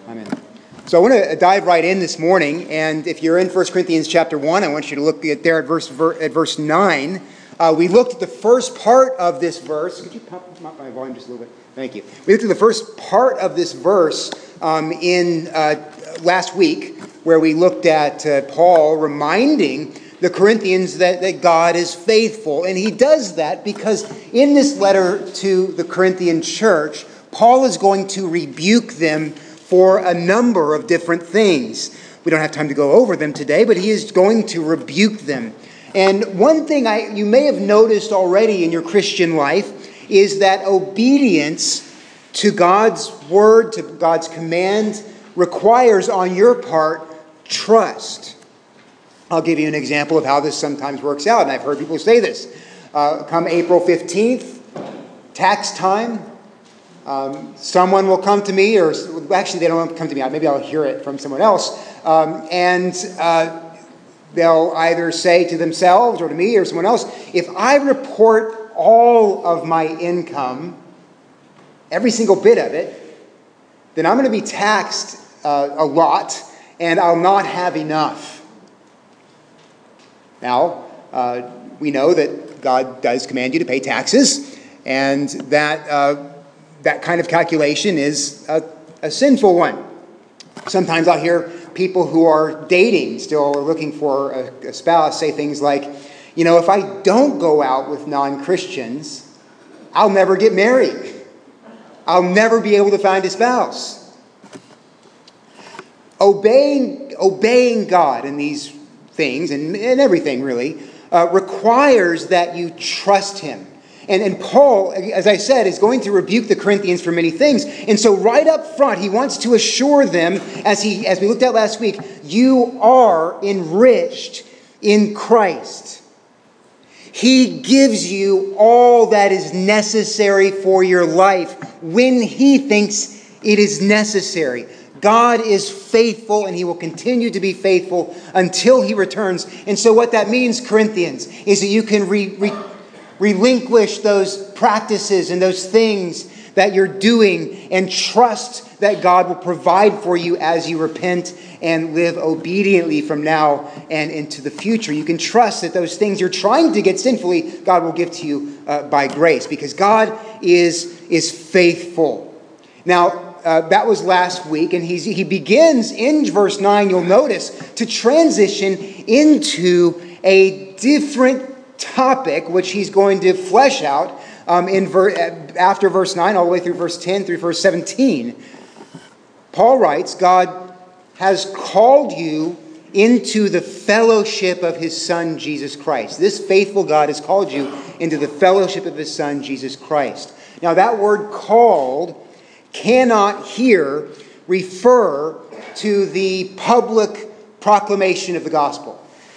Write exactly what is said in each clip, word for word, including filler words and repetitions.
I'm in. So I want to dive right in this morning, and if you're in First Corinthians chapter one, I want you to look at there at verse at verse nine. Uh, we looked at the first part of this verse. Could you pump up my volume just a little bit? Thank you. We looked at the first part of this verse um, in uh, last week, where we looked at uh, Paul reminding the Corinthians that, that God is faithful. And he does that because in this letter to the Corinthian church, Paul is going to rebuke them for a number of different things. We don't have time to go over them today, but he is going to rebuke them. And one thing I you may have noticed already in your Christian life is that obedience to God's word, to God's command, requires on your part trust. I'll give you an example of how this sometimes works out, and I've heard people say this. Uh, come April fifteenth, tax time, um, someone will come to me, or actually they don't come to me, maybe I'll hear it from someone else, um, and uh, they'll either say to themselves or to me or someone else, if I report all of my income, every single bit of it, then I'm going to be taxed uh, a lot, and I'll not have enough. Now, uh, we know that God does command you to pay taxes, and that uh, that kind of calculation is a, a sinful one. Sometimes I'll hear people who are dating, still looking for a, a spouse, say things like, you know, if I don't go out with non-Christians, I'll never get married. I'll never be able to find a spouse. Obeying, obeying God in these things, and, and everything really, uh, requires that you trust him. And, and Paul, as I said, is going to rebuke the Corinthians for many things. And so right up front, he wants to assure them, as he as we looked at last week, you are enriched in Christ. He gives you all that is necessary for your life when he thinks it is necessary. God is faithful, and he will continue to be faithful until he returns. And so what that means, Corinthians, is that you can re, re, relinquish those practices and those things that you're doing and trust that God will provide for you as you repent and live obediently from now and into the future. You can trust that those things you're trying to get sinfully, God will give to you uh, by grace, because God is, is faithful. Now, Uh, that was last week, and he's, he begins in verse nine, you'll notice, to transition into a different topic, which he's going to flesh out um, in ver- after verse nine, all the way through verse ten, through verse seventeen. Paul writes, God has called you into the fellowship of his Son, Jesus Christ. This faithful God has called you into the fellowship of his Son, Jesus Christ. Now, that word called cannot here refer to the public proclamation of the gospel.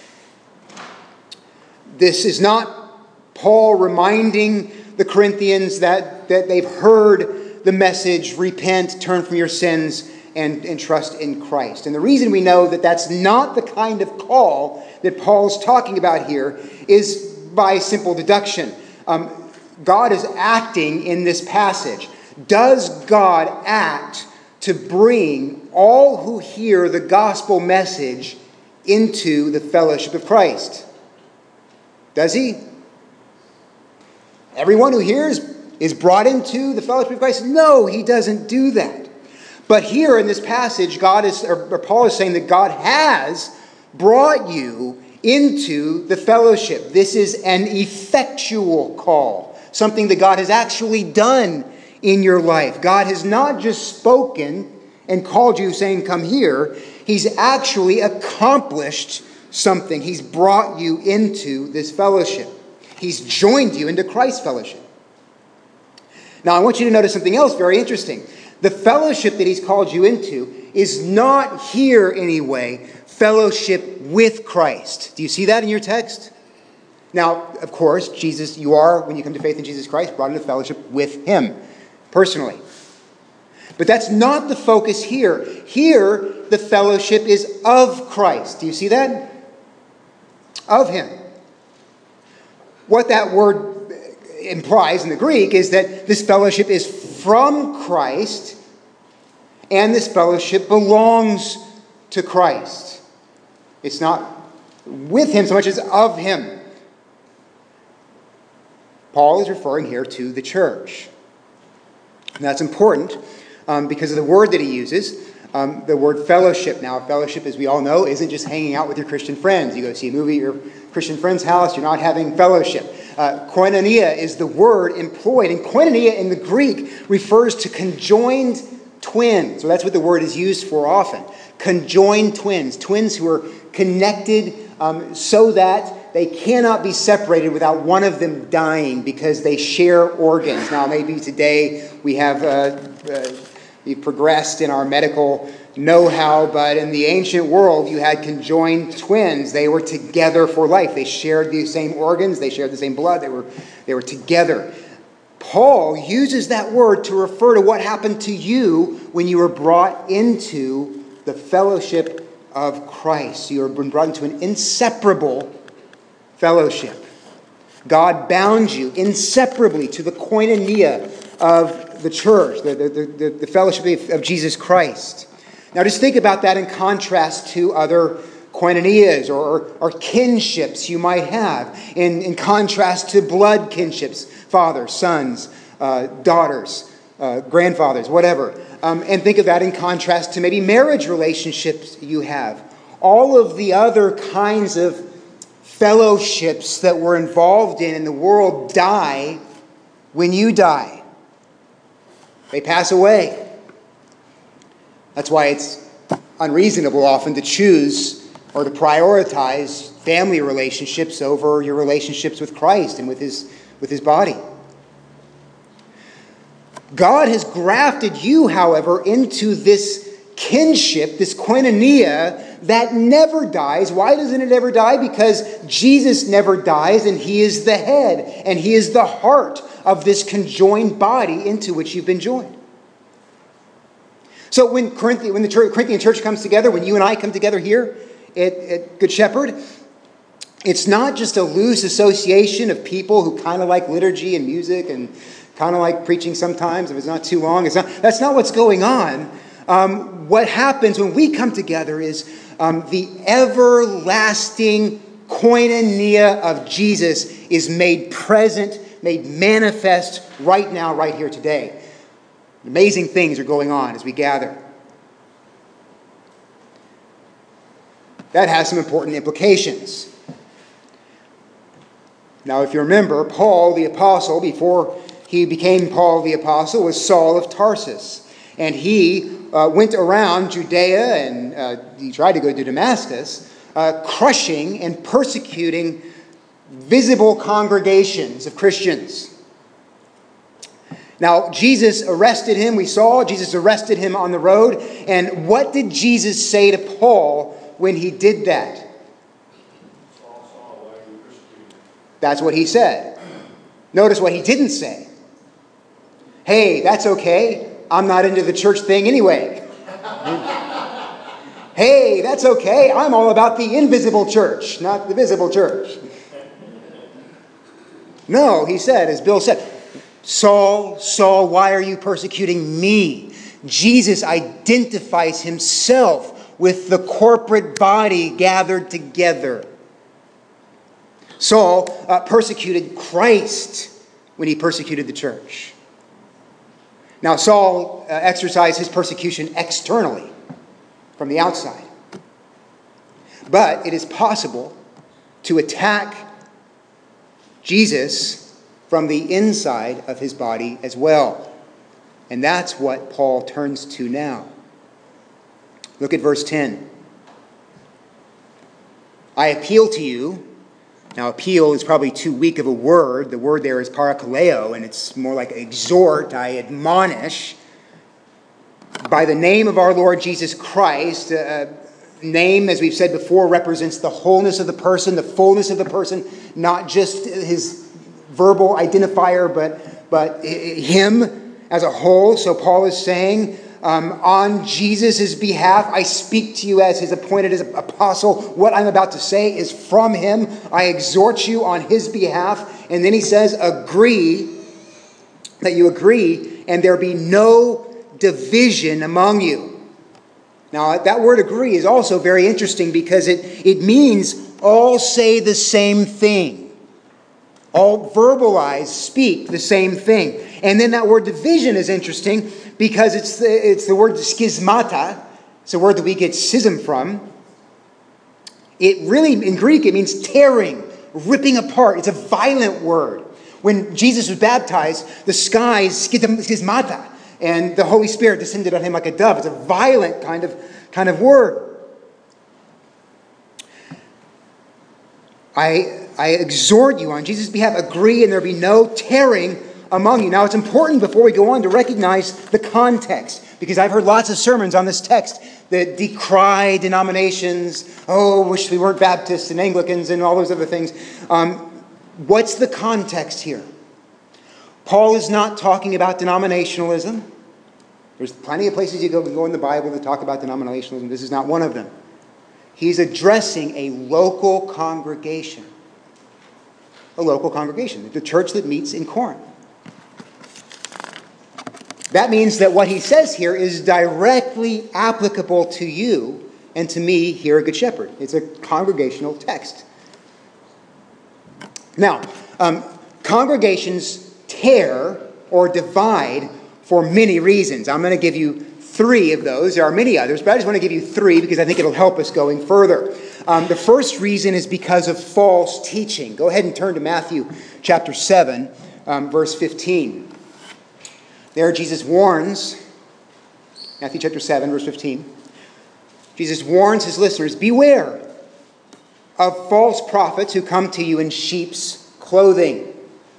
This is not Paul reminding the Corinthians that, that they've heard the message, repent, turn from your sins, and, and trust in Christ. And the reason we know that that's not the kind of call that Paul's talking about here is by simple deduction. Um, God is acting in this passage. Does God act to bring all who hear the gospel message into the fellowship of Christ? Does he? Everyone who hears is brought into the fellowship of Christ? No, he doesn't do that. But here in this passage, God is, or Paul is saying that God has brought you into the fellowship. This is an effectual call, something that God has actually done in your life. God has not just spoken and called you saying, come here. He's actually accomplished something. He's brought you into this fellowship. He's joined you into Christ's fellowship. Now, I want you to notice something else very interesting. The fellowship that he's called you into is not here anyway, fellowship with Christ. Do you see that in your text? Now, of course, Jesus, you are, when you come to faith in Jesus Christ, brought into fellowship with him personally. But that's not the focus here. Here, the fellowship is of Christ. Do you see that? Of him. What that word implies in the Greek is that this fellowship is from Christ and this fellowship belongs to Christ. It's not with him so much as of him. Paul is referring here to the church. And that's important um, because of the word that he uses, um, the word fellowship. Now, fellowship, as we all know, isn't just hanging out with your Christian friends. You go see a movie at your Christian friend's house, you're not having fellowship. Uh, koinonia is the word employed. And koinonia in the Greek refers to conjoined twins. So that's what the word is used for often. Conjoined twins. Twins who are connected um, so that they cannot be separated without one of them dying because they share organs. Now, maybe today we have uh, uh, we've progressed in our medical know-how, but in the ancient world, you had conjoined twins. They were together for life. They shared the same organs. They shared the same blood. They were, they were together. Paul uses that word to refer to what happened to you when you were brought into the fellowship of Christ. You have been brought into an inseparable fellowship. God bound you inseparably to the koinonia of the church, the, the, the, the fellowship of Jesus Christ. Now just think about that in contrast to other koinonias or, or kinships you might have, in, in contrast to blood kinships, fathers, sons, uh, daughters, uh, grandfathers, whatever. Um, and think of that in contrast to maybe marriage relationships you have. All of the other kinds of fellowships that we're involved in in the world die when you die. They pass away. That's why it's unreasonable often to choose or to prioritize family relationships over your relationships with Christ and with his, with his body. God has grafted you, however, into this kinship, this koinonia that never dies. Why doesn't it ever die? Because Jesus never dies, and he is the head, and he is the heart of this conjoined body into which you've been joined. So when Corinthian, when the Corinthian church comes together, when you and I come together here at, at Good Shepherd, it's not just a loose association of people who kind of like liturgy and music and kind of like preaching sometimes if it's not too long. It's not, that's not what's going on. Um, what happens when we come together is um, the everlasting koinonia of Jesus is made present, made manifest right now, right here today. Amazing things are going on as we gather. That has some important implications. Now, if you remember, Paul the Apostle, before he became Paul the Apostle, was Saul of Tarsus. And he uh, went around Judea and uh, he tried to go to Damascus, uh, crushing and persecuting visible congregations of Christians. Now, Jesus arrested him. We saw Jesus arrested him on the road. And what did Jesus say to Paul when he did that? Saul, Saul, why are you persecuting me? That's what he said. Notice what he didn't say. Hey, that's okay. I'm not into the church thing anyway. Hey, that's okay. I'm all about the invisible church, not the visible church. No, he said, as Bill said, Saul, Saul, why are you persecuting me? Jesus identifies himself with the corporate body gathered together. Saul uh, persecuted Christ when he persecuted the church. Now, Saul uh, exercised his persecution externally, from the outside. But it is possible to attack Jesus from the inside of his body as well. And that's what Paul turns to now. Look at verse ten. I appeal to you. Now, appeal is probably too weak of a word. The word there is parakaleo, and it's more like exhort, I admonish. By the name of our Lord Jesus Christ, uh, name, as we've said before, represents the wholeness of the person, the fullness of the person, not just his verbal identifier, but, but him as a whole. So Paul is saying, um, on Jesus' behalf, I speak to you as his appointed as apostle. What I'm about to say is from him. I exhort you on his behalf. And then he says, agree, that you agree, and there be no division among you. Now, that word agree is also very interesting because it, it means all say the same thing. All verbalize, speak the same thing. And then that word division is interesting because it's the, it's the word schismata. It's a word that we get schism from. It really, in Greek, it means tearing, ripping apart. It's a violent word. When Jesus was baptized, the skies schismata, and the Holy Spirit descended on him like a dove. It's a violent kind of, kind of word. I, I exhort you on Jesus' behalf, agree and there be no tearing among you. Now it's important before we go on to recognize the context, because I've heard lots of sermons on this text that decry denominations. Oh, wish we weren't Baptists and Anglicans and all those other things. Um, what's the context here? Paul is not talking about denominationalism. There's plenty of places you go, go in the Bible that talk about denominationalism. This is not one of them. He's addressing a local congregation. A local congregation. The church that meets in Corinth. That means that what he says here is directly applicable to you and to me here at Good Shepherd. It's a congregational text. Now, um, congregations tear or divide for many reasons. I'm going to give you three of those. There are many others, but I just want to give you three because I think it'll help us going further. Um, the first reason is because of false teaching. Go ahead and turn to Matthew chapter seven, um, verse fifteen. There Jesus warns, Matthew chapter seven, verse fifteen. Jesus warns his listeners, beware of false prophets who come to you in sheep's clothing.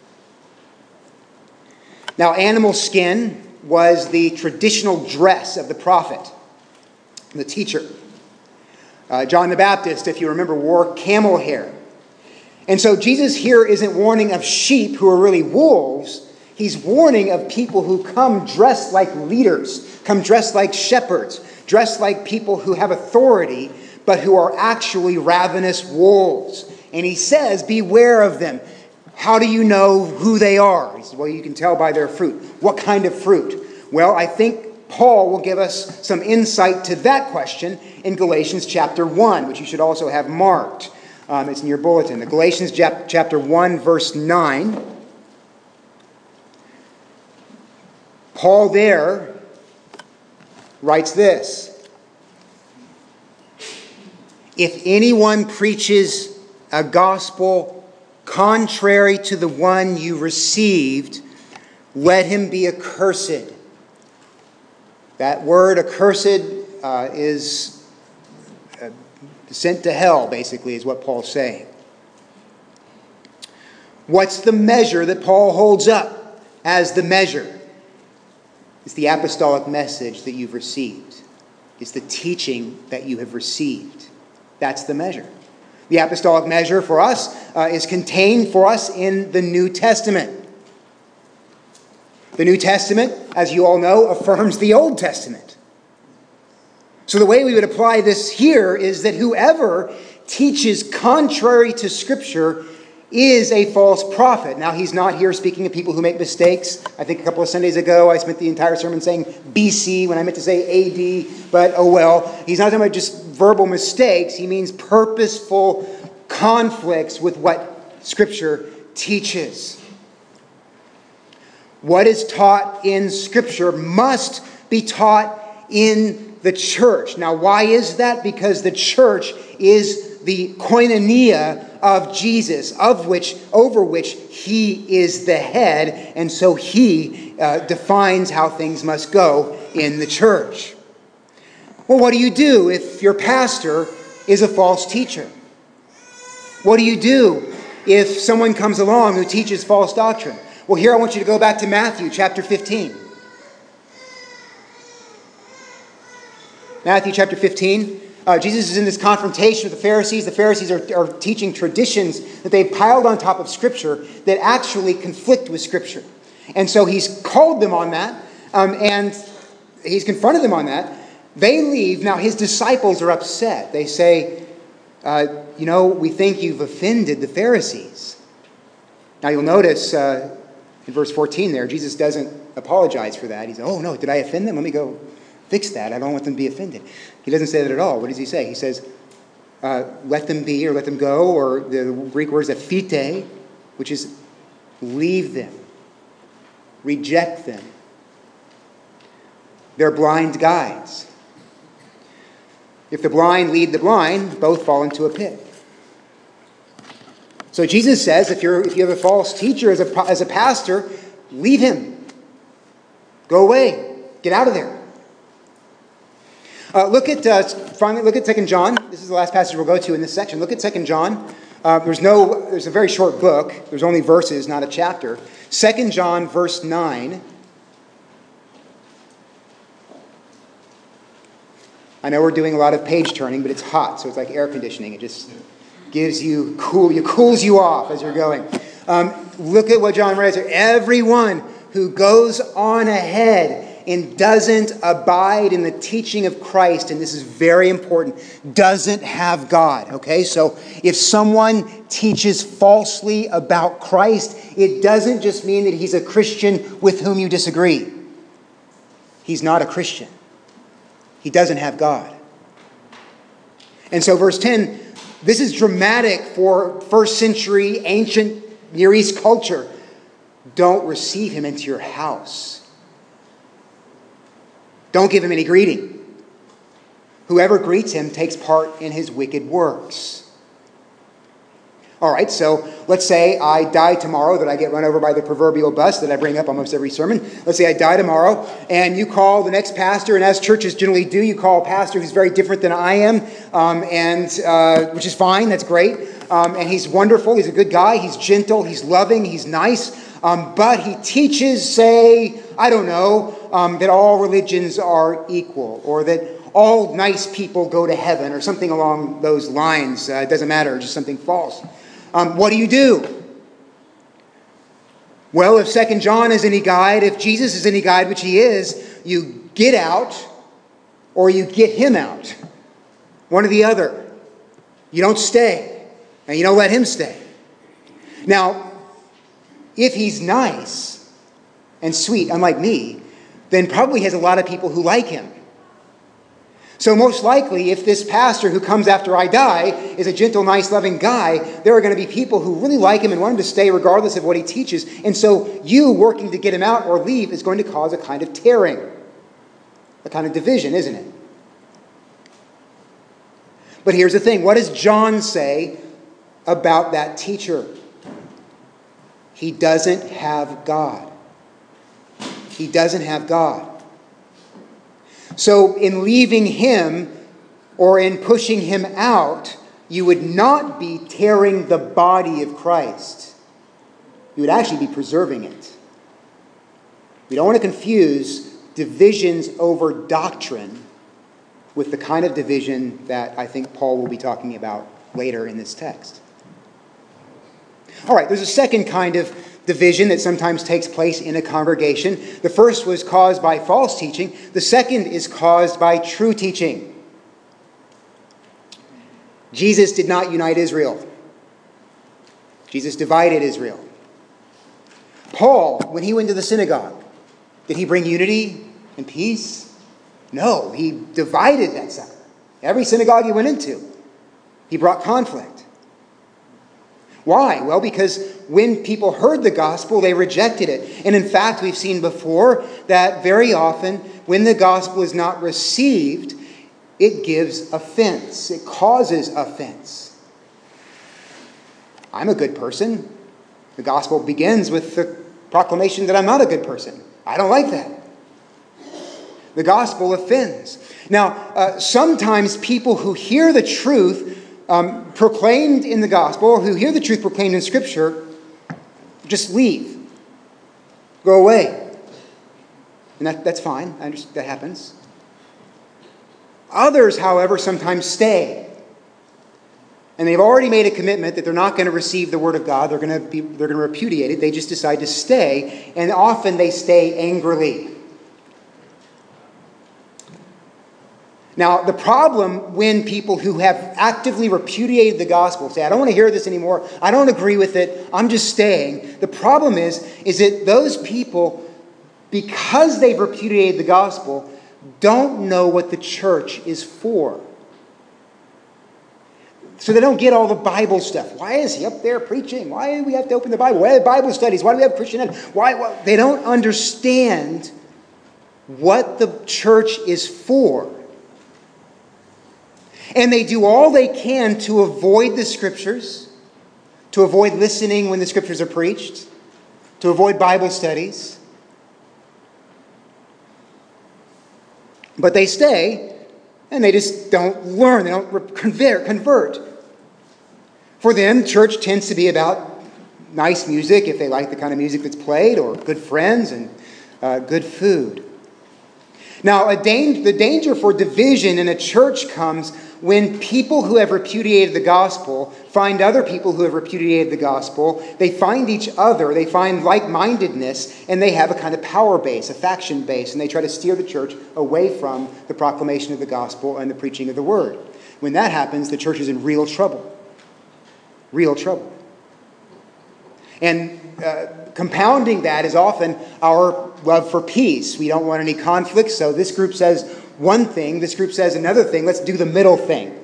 Now, animal skin was the traditional dress of the prophet, the teacher. Uh, John the Baptist, if you remember, wore camel hair. And so Jesus here isn't warning of sheep who are really wolves. He's warning of people who come dressed like leaders, come dressed like shepherds, dressed like people who have authority, but who are actually ravenous wolves. And he says, beware of them. How do you know who they are? He says, well, you can tell by their fruit. What kind of fruit? Well, I think Paul will give us some insight to that question in Galatians chapter one, which you should also have marked. Um, it's in your bulletin. The Galatians chapter one, verse nine. Paul there writes this: if anyone preaches a gospel contrary to the one you received, let him be accursed. That word accursed uh, is uh, sent to hell, basically, is what Paul's saying. What's the measure that Paul holds up as the measure? It's the apostolic message that you've received. It's the teaching that you have received. That's the measure. The apostolic measure for us uh, is contained for us in the New Testament. The New Testament, as you all know, affirms the Old Testament. So the way we would apply this here is that whoever teaches contrary to Scripture is a false prophet. Now, he's not here speaking of people who make mistakes. I think a couple of Sundays ago, I spent the entire sermon saying B C when I meant to say A D, but oh well. He's not talking about just verbal mistakes. He means purposeful conflicts with what Scripture teaches. What is taught in Scripture must be taught in the church. Now, why is that? Because the church is the koinonia of Jesus, of which, over which he is the head, and so he uh, defines how things must go in the church. Well, what do you do if your pastor is a false teacher? What do you do if someone comes along who teaches false doctrine? Well, here I want you to go back to Matthew chapter fifteen. Matthew chapter fifteen. Uh, Jesus is in this confrontation with the Pharisees. The Pharisees are, are teaching traditions that they've piled on top of Scripture that actually conflict with Scripture. And so he's called them on that, um, and he's confronted them on that. They leave. Now his disciples are upset. They say, uh, you know, we think you've offended the Pharisees. Now you'll notice uh, in verse fourteen there, Jesus doesn't apologize for that. He says, oh no, did I offend them? Let me go, Fix that. I don't want them to be offended. He doesn't say that at all. What does he say? He says, uh, let them be or let them go, or the Greek word is aphite, which is leave them, reject them. They're blind guides. If the blind lead the blind, both fall into a pit. So Jesus says, if you're if you have a false teacher as a as a pastor, leave him. Go away. Get out of there. Uh, look at uh, finally look at Second John. This is the last passage we'll go to in this section. Look at Second John. Uh, there's no there's a very short book. There's only verses, not a chapter. Second John, verse nine. I know we're doing a lot of page turning, but it's hot, so it's like air conditioning. It just gives you cool, it cools you off as you're going. Um, look at what John writes here. Everyone who goes on ahead and doesn't abide in the teaching of Christ, and this is very important, doesn't have God. Okay, so if someone teaches falsely about Christ, it doesn't just mean that he's a Christian with whom you disagree. He's not a Christian. He doesn't have God. And so verse ten, this is dramatic for first century ancient Near East culture. Don't receive him into your house. Don't give him any greeting. Whoever greets him takes part in his wicked works. All right, so let's say I die tomorrow, that I get run over by the proverbial bus that I bring up almost every sermon. Let's say I die tomorrow, and you call the next pastor, and as churches generally do, you call a pastor who's very different than I am, um, and uh, which is fine, that's great. Um, and he's wonderful, he's a good guy, he's gentle, he's loving, he's nice. Um, but he teaches, say, I don't know, um, that all religions are equal, or that all nice people go to heaven, or something along those lines. Uh, it doesn't matter, just something false. Um, what do you do? Well, if Second John is any guide, if Jesus is any guide, which he is, you get out or you get him out. One or the other. You don't stay, and you don't let him stay. Now, if he's nice and sweet, unlike me, then probably he has a lot of people who like him. So most likely, if this pastor who comes after I die is a gentle, nice, loving guy, there are going to be people who really like him and want him to stay regardless of what he teaches. And so you working to get him out or leave is going to cause a kind of tearing, a kind of division, isn't it? But here's the thing. What does John say about that teacher? He doesn't have God. He doesn't have God. So in leaving him or in pushing him out, you would not be tearing the body of Christ. You would actually be preserving it. We don't want to confuse divisions over doctrine with the kind of division that I think Paul will be talking about later in this text. All right, there's a second kind of division that sometimes takes place in a congregation. The first was caused by false teaching. The second is caused by true teaching. Jesus did not unite Israel. Jesus divided Israel. Paul, when he went to the synagogue, did he bring unity and peace? No, he divided that sucker. Every synagogue he went into, he brought conflict. Why? Well, because when people heard the gospel, they rejected it. And in fact, we've seen before that very often when the gospel is not received, it gives offense. It causes offense. I'm a good person. The gospel begins with the proclamation that I'm not a good person. I don't like that. The gospel offends. Now, uh, sometimes people who hear the truth Um, proclaimed in the gospel, who hear the truth proclaimed in Scripture, just leave. Go away. And that, that's fine. I understand that happens. Others, however, sometimes stay. And they've already made a commitment that they're not going to receive the word of God. They're going to be, they're going to repudiate it. They just decide to stay. And often they stay angrily. Now, the problem when people who have actively repudiated the gospel say, I don't want to hear this anymore, I don't agree with it, I'm just staying. The problem is, is that those people, because they've repudiated the gospel, don't know what the church is for. So they don't get all the Bible stuff. Why is he up there preaching? Why do we have to open the Bible? Why have Bible studies? Why do we have Christian ed? Why, why? They don't understand what the church is for. And they do all they can to avoid the Scriptures, to avoid listening when the Scriptures are preached, to avoid Bible studies. But they stay, and they just don't learn. They don't convert. For them, church tends to be about nice music, if they like the kind of music that's played, or good friends and uh, good food. Now, a dang- the danger for division in a church comes when people who have repudiated the gospel find other people who have repudiated the gospel. They find each other, they find like-mindedness, and they have a kind of power base, a faction base, and they try to steer the church away from the proclamation of the gospel and the preaching of the word. When that happens, the church is in real trouble. Real trouble. And uh, compounding that is often our love for peace. We don't want any conflict, so this group says one thing, this group says another thing. Let's do the middle thing.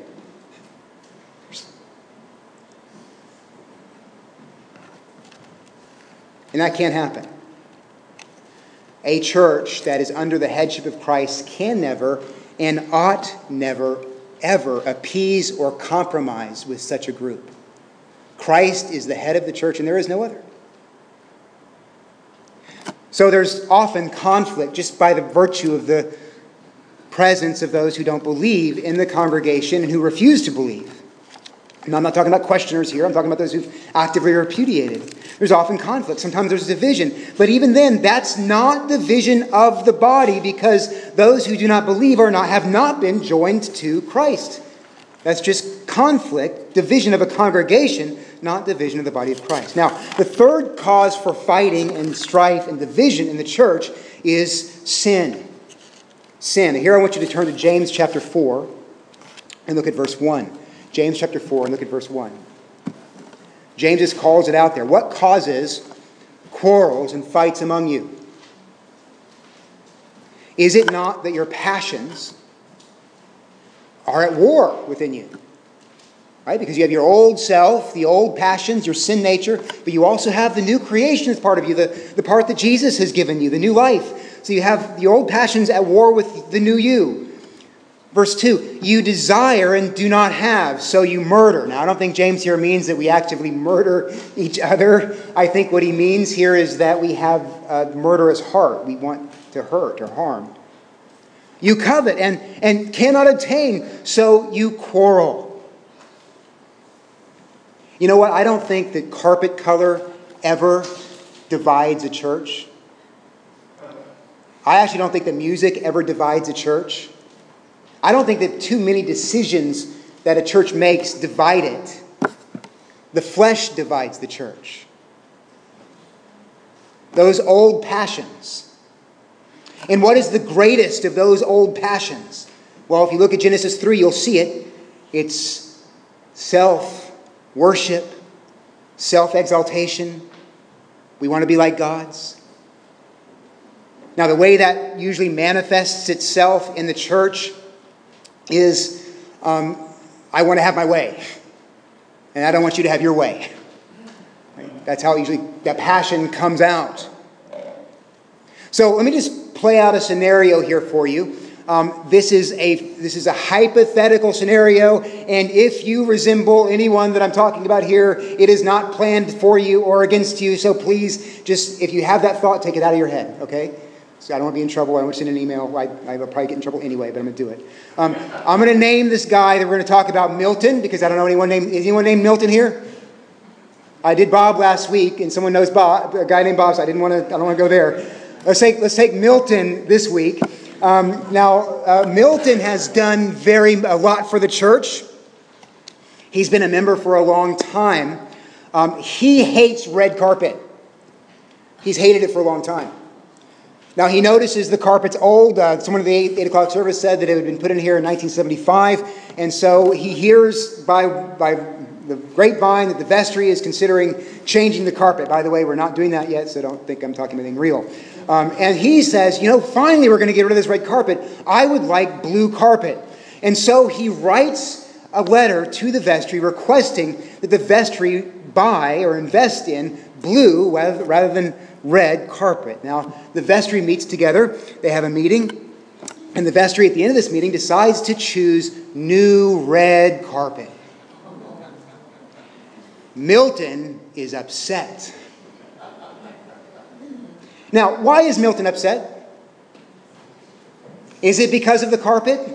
And that can't happen. A church that is under the headship of Christ can never and ought never, ever appease or compromise with such a group. Christ is the head of the church, and there is no other. So there's often conflict just by the virtue of the presence of those who don't believe in the congregation and who refuse to believe. And I'm not talking about questioners here. I'm talking about those who've actively repudiated. There's often conflict. Sometimes there's division. But even then, that's not the vision of the body, because those who do not believe are not have not been joined to Christ. That's just conflict, division of a congregation, not division of the body of Christ. Now, the third cause for fighting and strife and division in the church is sin. Sin. And here I want you to turn to James chapter four and look at verse one. James chapter four and look at verse one. James just calls it out there. What causes quarrels and fights among you? Is it not that your passions are at war within you? Right? Because you have your old self, the old passions, your sin nature, but you also have the new creation as part of you, the, the part that Jesus has given you, the new life. So you have the old passions at war with the new you. Verse two, you desire and do not have, so you murder. Now, I don't think James here means that we actively murder each other. I think what he means here is that we have a murderous heart. We want to hurt or harm. You covet and, and cannot obtain, so you quarrel. You know what? I don't think that carpet color ever divides a church. I actually don't think that music ever divides a church. I don't think that too many decisions that a church makes divide it. The flesh divides the church. Those old passions. And what is the greatest of those old passions? Well, if you look at Genesis three, you'll see it. It's self-worship, self-exaltation. We want to be like gods. Now, the way that usually manifests itself in the church is, um, I want to have my way, and I don't want you to have your way. Right? That's how usually that passion comes out. So let me just play out a scenario here for you. Um, this is a this is a hypothetical scenario, and if you resemble anyone that I'm talking about here, it is not planned for you or against you. So please, just if you have that thought, take it out of your head, okay? So I don't want to be in trouble. I don't want to send an email. I, I will probably get in trouble anyway, but I'm going to do it. Um, I'm going to name this guy that we're going to talk about Milton, because I don't know anyone named, is anyone named Milton here? I did Bob last week, and someone knows Bob, a guy named Bob, so I didn't want to, I don't want to go there. Let's take, let's take Milton this week. Um, now, uh, Milton has done very, a lot for the church. He's been a member for a long time. Um, he hates red carpet. He's hated it for a long time. Now, he notices the carpet's old. Uh, someone at the eight, eight o'clock service said that it had been put in here in nineteen seventy-five. And so he hears by, by the grapevine that the vestry is considering changing the carpet. By the way, we're not doing that yet, so don't think I'm talking anything real. Um, and he says, you know, finally we're going to get rid of this red carpet. I would like blue carpet. And so he writes a letter to the vestry requesting that the vestry buy or invest in blue rather, rather than red carpet. Now, the vestry meets together. They have a meeting. And the vestry at the end of this meeting decides to choose new red carpet. Milton is upset. Now, why is Milton upset? Is it because of the carpet?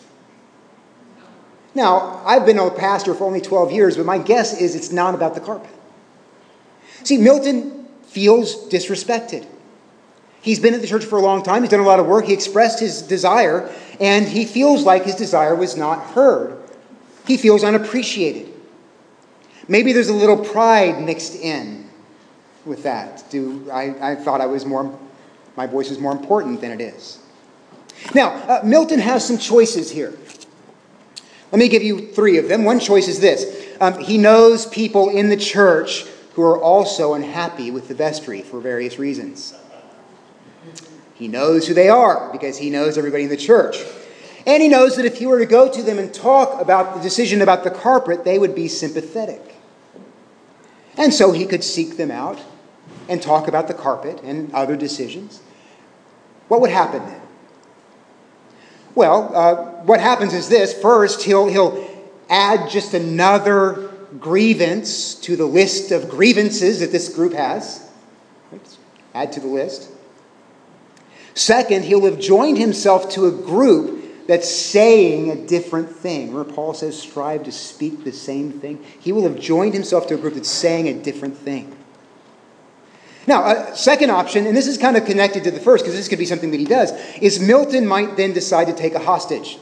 Now, I've been a pastor for only twelve years, but my guess is it's not about the carpet. See, Milton feels disrespected. He's been at the church for a long time. He's done a lot of work. He expressed his desire, and he feels like his desire was not heard. He feels unappreciated. Maybe there's a little pride mixed in with that. Do I, I thought I was more, my voice was more important than it is. Now, uh, Milton has some choices here. Let me give you three of them. One choice is this. Um, he knows people in the church who are also unhappy with the vestry for various reasons. He knows who they are because he knows everybody in the church. And he knows that if he were to go to them and talk about the decision about the carpet, they would be sympathetic. And so he could seek them out and talk about the carpet and other decisions. What would happen then? Well, uh, what happens is this. First, he'll, he'll add just another grievance to the list of grievances that this group has. Let's add to the list. Second, he'll have joined himself to a group that's saying a different thing. Remember, Paul says, strive to speak the same thing. He will have joined himself to a group that's saying a different thing. Now, a second option, and this is kind of connected to the first, because this could be something that he does, is Milton might then decide to take a hostage.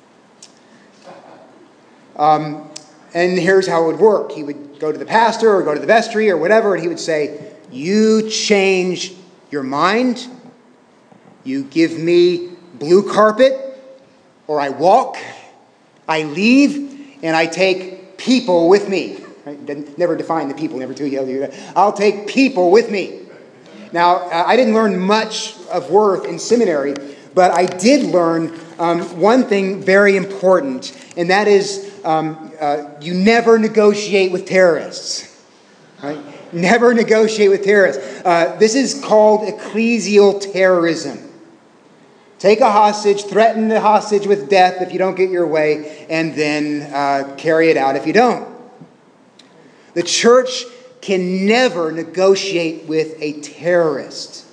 Um, and here's how it would work. He would go to the pastor or go to the vestry or whatever, and he would say, you change your mind, you give me blue carpet, or I walk, I leave, and I take people with me. Right? Doesn't, never define the people, never tell you that. I'll take people with me. Now, I didn't learn much of worth in seminary, but I did learn um, one thing very important, and that is um, uh, you never negotiate with terrorists. Right? Never negotiate with terrorists. Uh, this is called ecclesial terrorism. Take a hostage, threaten the hostage with death if you don't get your way, and then uh, carry it out if you don't. The church can never negotiate with a terrorist.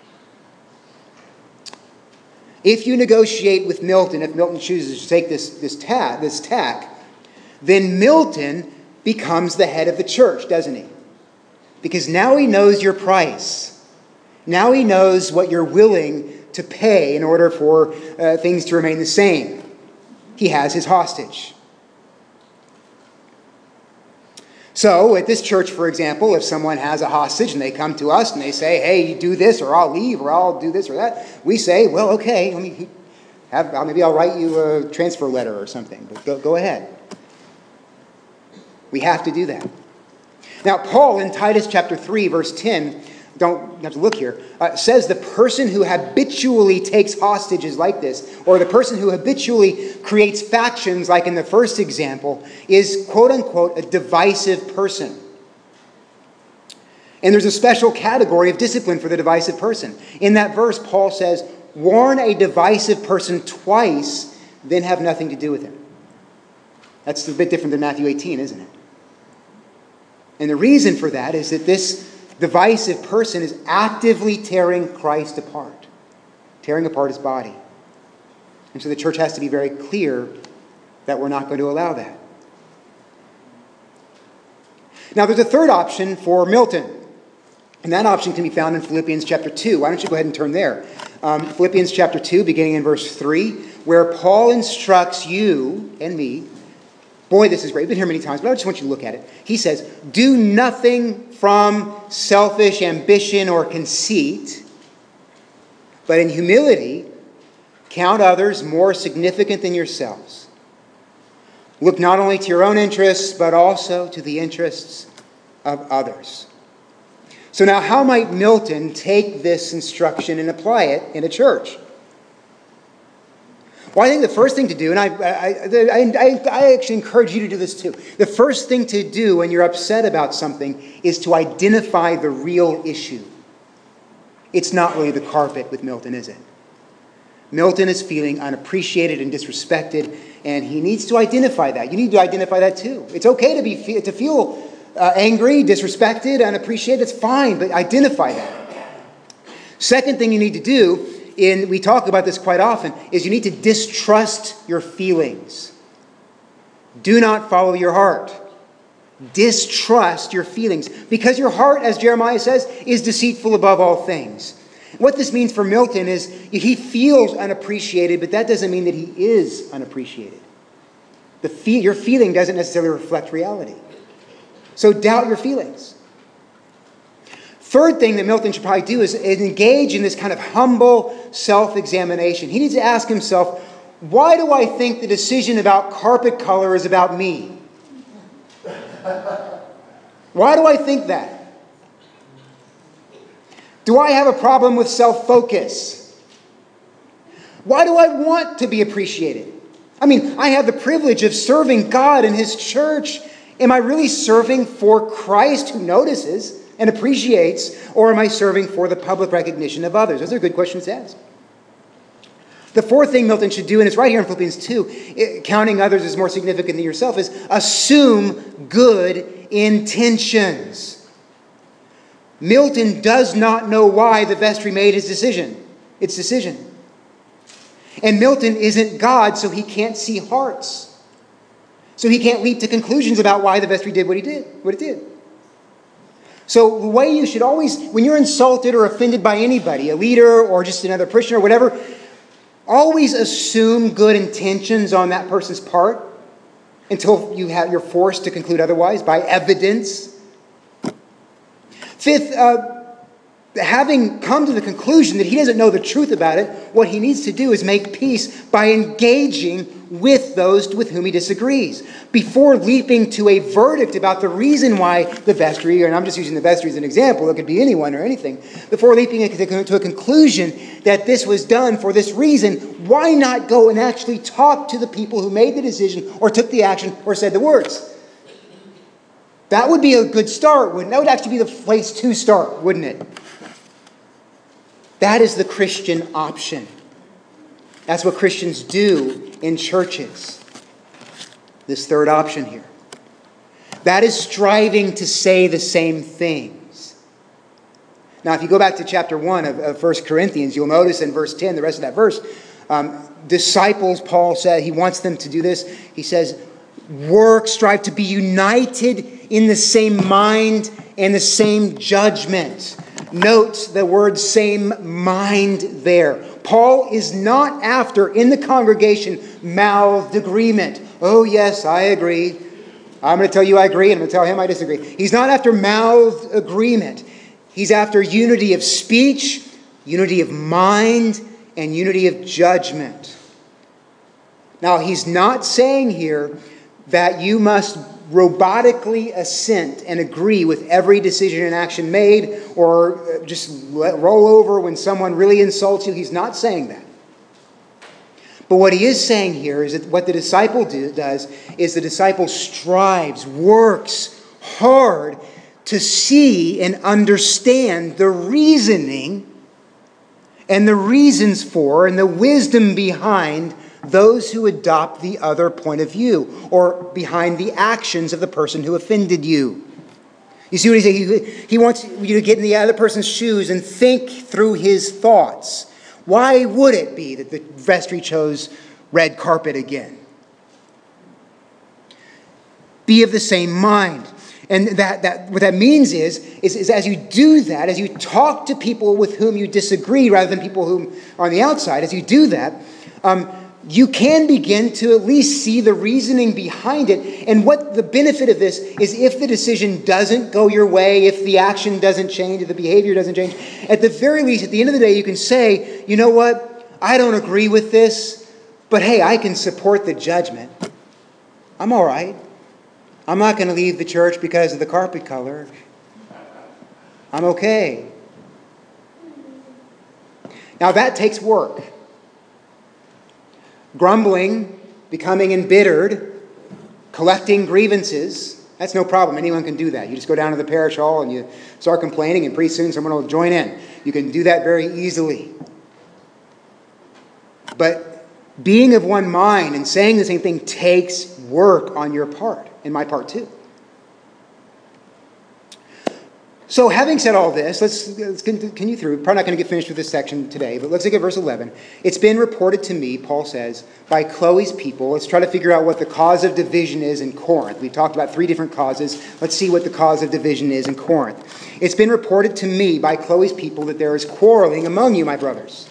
If you negotiate with Milton, if Milton chooses to take this, this, ta- this tack, then Milton becomes the head of the church, doesn't he? Because now he knows your price. Now he knows what you're willing to pay in order for uh, things to remain the same. He has his hostage. So at this church, for example, if someone has a hostage and they come to us and they say, hey, you do this or I'll leave or I'll do this or that, we say, well, okay, let me have, maybe I'll write you a transfer letter or something, but go, go ahead. We have to do that. Now, Paul in Titus chapter three, verse ten, don't have to look here, uh, says the person who habitually takes hostages like this, or the person who habitually creates factions like in the first example, is quote-unquote a divisive person. And there's a special category of discipline for the divisive person. In that verse, Paul says, warn a divisive person twice, then have nothing to do with him. That's a bit different than Matthew eighteen, isn't it? And the reason for that is that this divisive person is actively tearing Christ apart, tearing apart his body. And so the church has to be very clear that we're not going to allow that. Now, there's a third option for Milton, and that option can be found in Philippians chapter two. Why don't you go ahead and turn there? Um, Philippians chapter two, beginning in verse three, where Paul instructs you and me. Boy, this is great. We've been here many times, but I just want you to look at it. He says, do nothing from selfish ambition or conceit, but in humility, count others more significant than yourselves. Look not only to your own interests, but also to the interests of others. So now how might Milton take this instruction and apply it in a church? Well, I think the first thing to do, and I, I, I, I actually encourage you to do this too. The first thing to do when you're upset about something is to identify the real issue. It's not really the carpet with Milton, is it? Milton is feeling unappreciated and disrespected, and he needs to identify that. You need to identify that too. It's okay to be to feel uh, angry, disrespected, unappreciated. It's fine, but identify that. Second thing you need to do, and we talk about this quite often, is you need to distrust your feelings. Do not follow your heart. Distrust your feelings. Because your heart, as Jeremiah says, is deceitful above all things. What this means for Milton is he feels unappreciated, but that doesn't mean that he is unappreciated. The fe- your feeling doesn't necessarily reflect reality. So doubt your feelings. Third thing that Milton should probably do is engage in this kind of humble self-examination. He needs to ask himself, why do I think the decision about carpet color is about me? Why do I think that? Do I have a problem with self-focus? Why do I want to be appreciated? I mean, I have the privilege of serving God and His church. Am I really serving for Christ who notices and appreciates, or am I serving for the public recognition of others? Those are good questions to ask. The fourth thing Milton should do, and it's right here in Philippians two, it, counting others as more significant than yourself, is assume good intentions. Milton does not know why the vestry made his decision. Its decision. And Milton isn't God, so he can't see hearts. So he can't leap to conclusions about why the vestry did what he did, what it did. So the way you should always, when you're insulted or offended by anybody, a leader or just another Christian or whatever, always assume good intentions on that person's part until you have, you're forced to conclude otherwise by evidence. Fifth, uh, having come to the conclusion that he doesn't know the truth about it, what he needs to do is make peace by engaging with those with whom he disagrees. Before leaping to a verdict about the reason why the vestry, and I'm just using the vestry as an example, it could be anyone or anything, before leaping to a conclusion that this was done for this reason, why not go and actually talk to the people who made the decision or took the action or said the words? That would be a good start, wouldn't it? That would actually be the place to start, wouldn't it? That is the Christian option. That's what Christians do in churches. This third option here. That is striving to say the same things. Now, if you go back to chapter one of, of First Corinthians, you'll notice in verse ten, the rest of that verse, um, disciples, Paul said, he wants them to do this. He says, work, strive to be united in the same mind and the same judgment. Note the word same mind there. Paul is not after, in the congregation, mouthed agreement. Oh, yes, I agree. I'm going to tell you I agree, and I'm going to tell him I disagree. He's not after mouthed agreement. He's after unity of speech, unity of mind, and unity of judgment. Now, he's not saying here that you must robotically assent and agree with every decision and action made, or just let roll over when someone really insults you. He's not saying that. But what he is saying here is that what the disciple do, does is the disciple strives, works hard to see and understand the reasoning and the reasons for and the wisdom behind those who adopt the other point of view, or behind the actions of the person who offended you. You see what he's saying? He, he wants you to get in the other person's shoes and think through his thoughts. Why would it be that the vestry chose red carpet again? Be of the same mind. And that, that what that means is, is, is as you do that, as you talk to people with whom you disagree rather than people who are on the outside, as you do that, um, you can begin to at least see the reasoning behind it. And what the benefit of this is, if the decision doesn't go your way, if the action doesn't change, if the behavior doesn't change, at the very least, at the end of the day, you can say, you know what? I don't agree with this, but hey, I can support the judgment. I'm all right. I'm not going to leave the church because of the carpet color. I'm okay. Now that takes work. Grumbling, becoming embittered, collecting grievances, that's no problem. Anyone can do that. You just go down to the parish hall and you start complaining, and pretty soon someone will join in. You can do that very easily. But being of one mind and saying the same thing takes work on your part, and my part too. So having said all this, let's, let's continue through. Probably not going to get finished with this section today, but let's look at verse eleven. It's been reported to me, Paul says, by Chloe's people. Let's try to figure out what the cause of division is in Corinth. We talked about three different causes. Let's see what the cause of division is in Corinth. It's been reported to me by Chloe's people that there is quarreling among you, my brothers.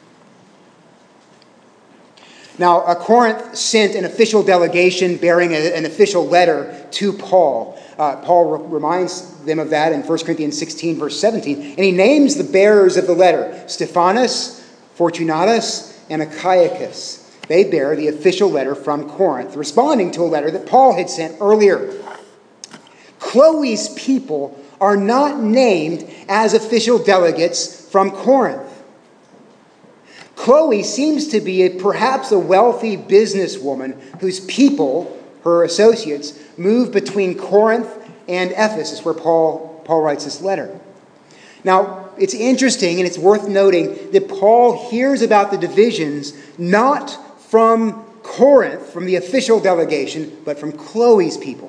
Now, uh, Corinth sent an official delegation bearing a, an official letter to Paul. Uh, Paul re- reminds them of that in First Corinthians sixteen, verse seventeen. And he names the bearers of the letter, Stephanas, Fortunatus, and Achaicus. They bear the official letter from Corinth, responding to a letter that Paul had sent earlier. Chloe's people are not named as official delegates from Corinth. Chloe seems to be a, perhaps a wealthy businesswoman whose people, her associates, move between Corinth and Ephesus, where Paul, Paul writes this letter. Now, it's interesting and it's worth noting that Paul hears about the divisions not from Corinth, from the official delegation, but from Chloe's people.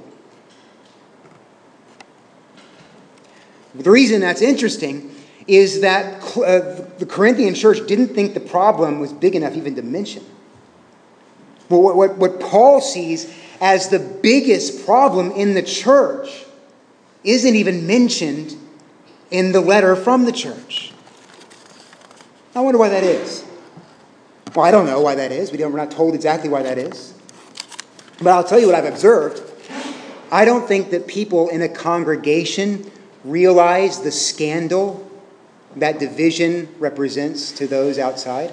The reason that's interesting is that uh, the Corinthian church didn't think the problem was big enough even to mention. But what, what, what Paul sees as the biggest problem in the church isn't even mentioned in the letter from the church. I wonder why that is. Well, I don't know why that is. We don't, we're not told exactly why that is. But I'll tell you what I've observed. I don't think that people in a congregation realize the scandal that division represents to those outside.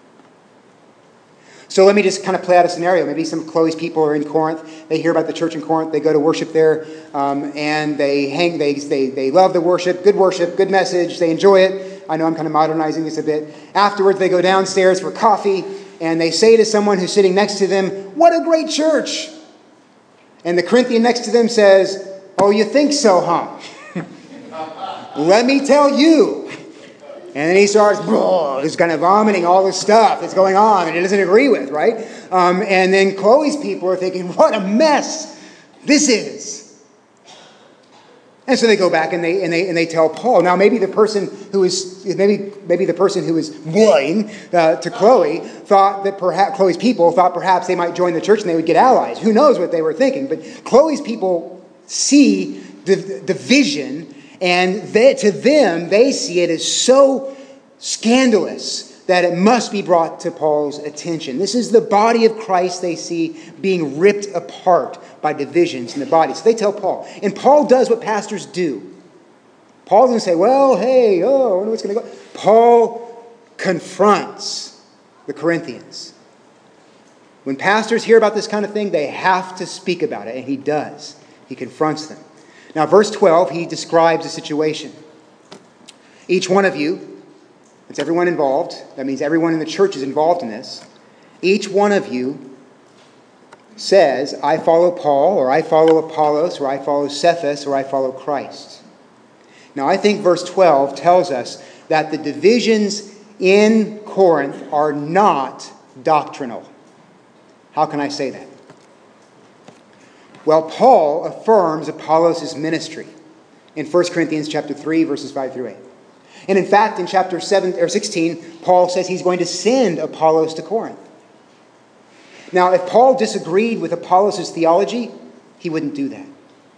So let me just kind of play out a scenario. Maybe some of Chloe's people are in Corinth. They hear about the church in Corinth. They go to worship there, um, and they hang. They, they they love the worship. Good worship. Good message. They enjoy it. I know I'm kind of modernizing this a bit. Afterwards, they go downstairs for coffee, and they say to someone who's sitting next to them, "What a great church!" And the Corinthian next to them says, "Oh, you think so, huh? Let me tell you." And then he starts, just kind of vomiting all this stuff that's going on that he doesn't agree with, right? Um, and then Chloe's people are thinking, what a mess this is. And so they go back and they and they and they tell Paul. Now maybe the person who is maybe maybe the person who is lying uh, to Chloe thought that perhaps Chloe's people thought perhaps they might join the church and they would get allies. Who knows what they were thinking? But Chloe's people see the division. And they, to them, they see it as so scandalous that it must be brought to Paul's attention. This is the body of Christ they see being ripped apart by divisions in the body. So they tell Paul. And Paul does what pastors do. Paul doesn't say, well, hey, oh, I wonder what's going to go. Paul confronts the Corinthians. When pastors hear about this kind of thing, they have to speak about it. And he does. He confronts them. Now, verse twelve, he describes the situation. Each one of you, it's everyone involved. That means everyone in the church is involved in this. Each one of you says, I follow Paul, or I follow Apollos, or I follow Cephas, or I follow Christ. Now, I think verse twelve tells us that the divisions in Corinth are not doctrinal. How can I say that? Well, Paul affirms Apollos' ministry in First Corinthians chapter three, verses five through eight. And in fact, in chapter seven or sixteen, Paul says he's going to send Apollos to Corinth. Now, if Paul disagreed with Apollos' theology, he wouldn't do that.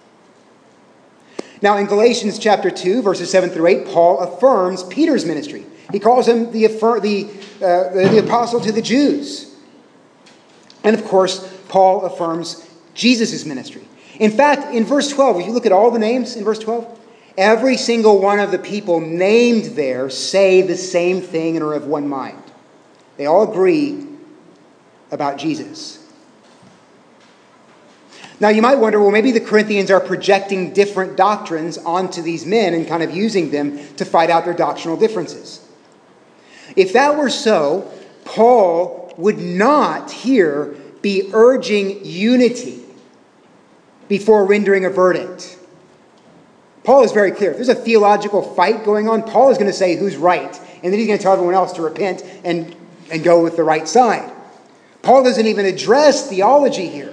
Now, in Galatians chapter two, verses seven through eight, Paul affirms Peter's ministry. He calls him the, the, uh, the apostle to the Jews. And of course, Paul affirms Jesus' ministry. In fact, in verse twelve, if you look at all the names in verse twelve, every single one of the people named there say the same thing and are of one mind. They all agree about Jesus. Now, you might wonder, well, maybe the Corinthians are projecting different doctrines onto these men and kind of using them to fight out their doctrinal differences. If that were so, Paul would not here be urging unity before rendering a verdict. Paul is very clear. If there's a theological fight going on, Paul is going to say who's right, and then he's going to tell everyone else to repent and, and go with the right side. Paul doesn't even address theology here.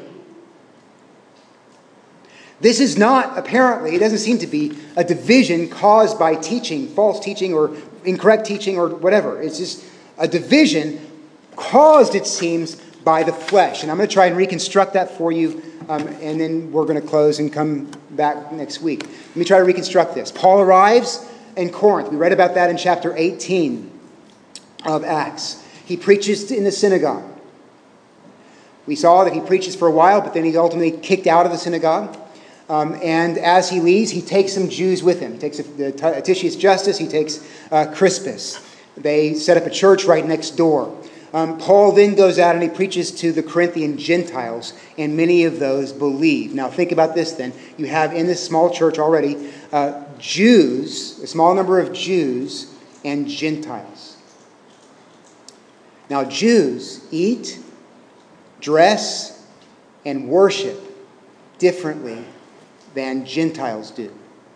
This is not, apparently, it doesn't seem to be a division caused by teaching, false teaching or incorrect teaching or whatever. It's just a division caused, it seems, by the flesh. And I'm going to try and reconstruct that for you, um, and then we're going to close and come back next week. Let me try to reconstruct this. Paul arrives in Corinth. We read about that in chapter eighteen of Acts. He preaches in the synagogue. We saw that he preaches for a while, but then he's ultimately kicked out of the synagogue. Um, and as he leaves, he takes some Jews with him. He takes the Titius Justus, he takes uh, Crispus. They set up a church right next door. Um, Paul then goes out and he preaches to the Corinthian Gentiles, and many of those believe. Now think about this then. You have in this small church already uh, Jews, a small number of Jews and Gentiles. Now Jews eat, dress, and worship differently than Gentiles do.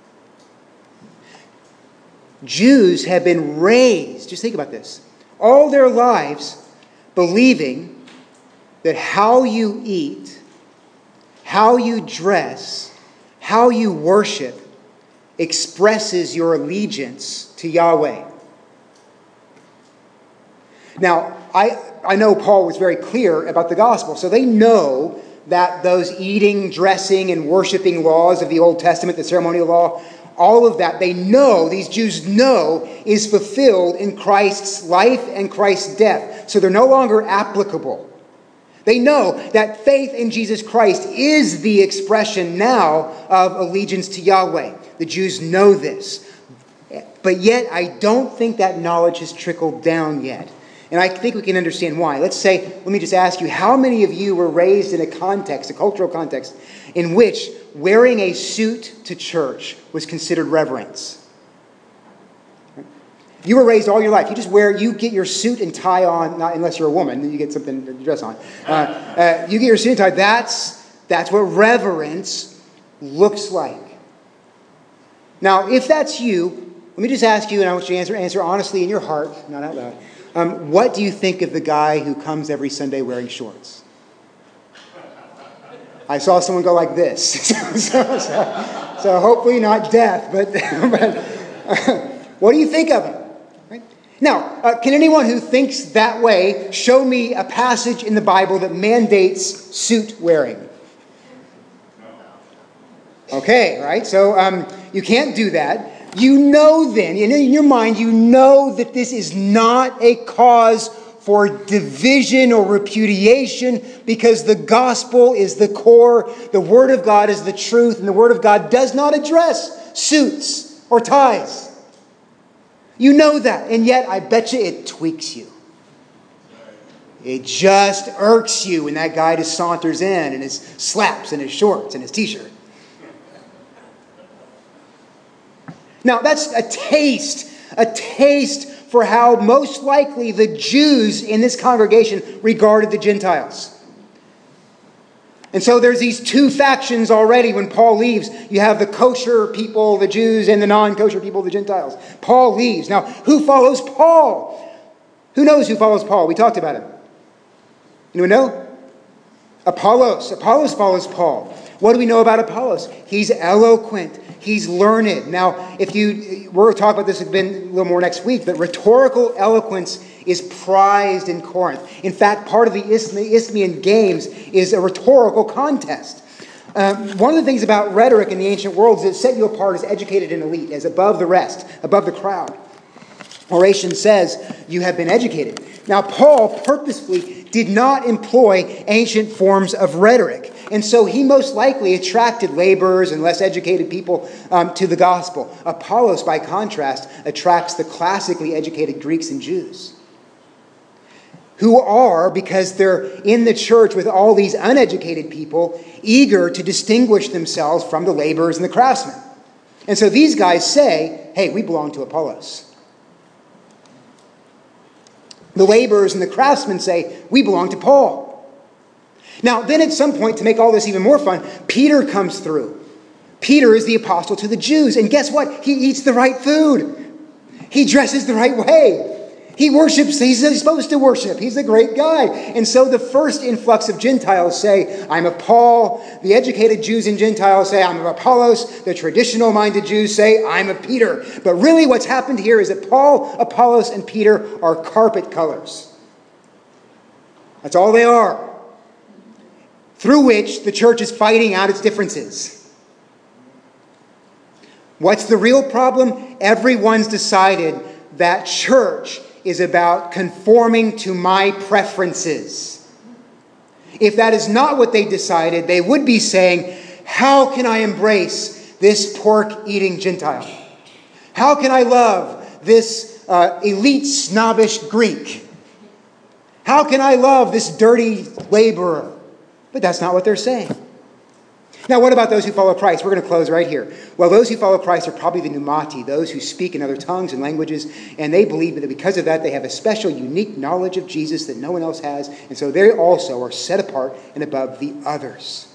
Jews have been raised, just think about this, all their lives believing that how you eat, how you dress, how you worship expresses your allegiance to Yahweh. Now, I, I know Paul was very clear about the gospel, so they know that those eating, dressing, and worshiping laws of the Old Testament, the ceremonial law, all of that, they know, these Jews know, is fulfilled in Christ's life and Christ's death. So they're no longer applicable. They know that faith in Jesus Christ is the expression now of allegiance to Yahweh. The Jews know this. But yet, I don't think that knowledge has trickled down yet. And I think we can understand why. Let's say, let me just ask you, how many of you were raised in a context, a cultural context, in which wearing a suit to church was considered reverence? You were raised all your life. You just wear, you get your suit and tie on, not unless you're a woman, then you get something to dress on. Uh, uh, you get your suit and tie. That's, that's what reverence looks like. Now, if that's you, let me just ask you, and I want you to answer, answer honestly in your heart, not out loud. Um, what do you think of the guy who comes every Sunday wearing shorts? I saw someone go like this. so, so, so, so hopefully not death, but, but uh, what do you think of him? Right? Now, uh, can anyone who thinks that way show me a passage in the Bible that mandates suit wearing? Okay, right? So um, you can't do that. You know then, in your mind, you know that this is not a cause for division or repudiation because the gospel is the core, the Word of God is the truth, and the Word of God does not address suits or ties. You know that, and yet I bet you it tweaks you. It just irks you when that guy just saunters in in his slaps and his shorts and his t-shirt. Now, that's a taste, a taste for how most likely the Jews in this congregation regarded the Gentiles. And so there's these two factions already when Paul leaves. You have the kosher people, the Jews, and the non-kosher people, the Gentiles. Paul leaves. Now, who follows Paul? Who knows who follows Paul? We talked about him. Anyone know? Apollos. Apollos follows Paul. What do we know about Apollos? He's eloquent. He's learned. Now, if you, we're going to talk about this a little more next week, but rhetorical eloquence is prized in Corinth. In fact, part of the Isthmian Games is a rhetorical contest. Um, one of the things about rhetoric in the ancient world is it set you apart as educated and elite, as above the rest, above the crowd. Oration says you have been educated. Now, Paul purposefully did not employ ancient forms of rhetoric. And so he most likely attracted laborers and less educated people um, to the gospel. Apollos, by contrast, attracts the classically educated Greeks and Jews. who are, because they're in the church with all these uneducated people, eager to distinguish themselves from the laborers and the craftsmen. And so these guys say, hey, we belong to Apollos. The laborers and the craftsmen say, we belong to Paul. Now, then at some point, to make all this even more fun, Peter comes through. Peter is the apostle to the Jews. And guess what? He eats the right food. He dresses the right way. He worships. He's supposed to worship. He's a great guy. And so the first influx of Gentiles say, I'm of Paul. The educated Jews and Gentiles say, I'm of Apollos. The traditional-minded Jews say, I'm of Peter. But really what's happened here is that Paul, Apollos, and Peter are carpet colors. That's all they are. Through which the church is fighting out its differences. What's the real problem? Everyone's decided that church is about conforming to my preferences. If that is not what they decided, they would be saying, how can I embrace this pork-eating Gentile? How can I love this uh, elite snobbish Greek? How can I love this dirty laborer? But that's not what they're saying. Now, what about those who follow Christ? We're going to close right here. Well, those who follow Christ are probably the pneumati, those who speak in other tongues and languages, and they believe that because of that, they have a special, unique knowledge of Jesus that no one else has, and so they also are set apart and above the others.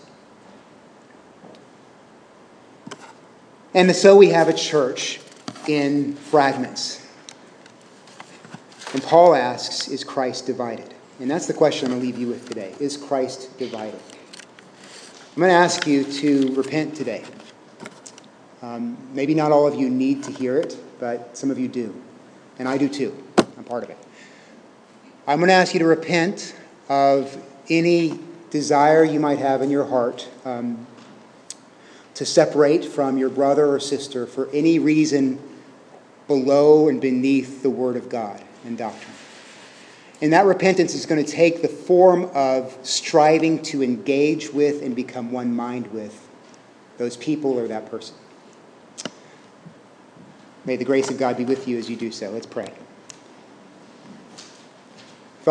And so we have a church in fragments. And Paul asks, is Christ divided? And that's the question I'm going to leave you with today. Is Christ divided? I'm going to ask you to repent today. Um, maybe not all of you need to hear it, but some of you do. And I do too. I'm part of it. I'm going to ask you to repent of any desire you might have in your heart um, to separate from your brother or sister for any reason below and beneath the Word of God and doctrine. And that repentance is going to take the form of striving to engage with and become one mind with those people or that person. May the grace of God be with you as you do so. Let's pray.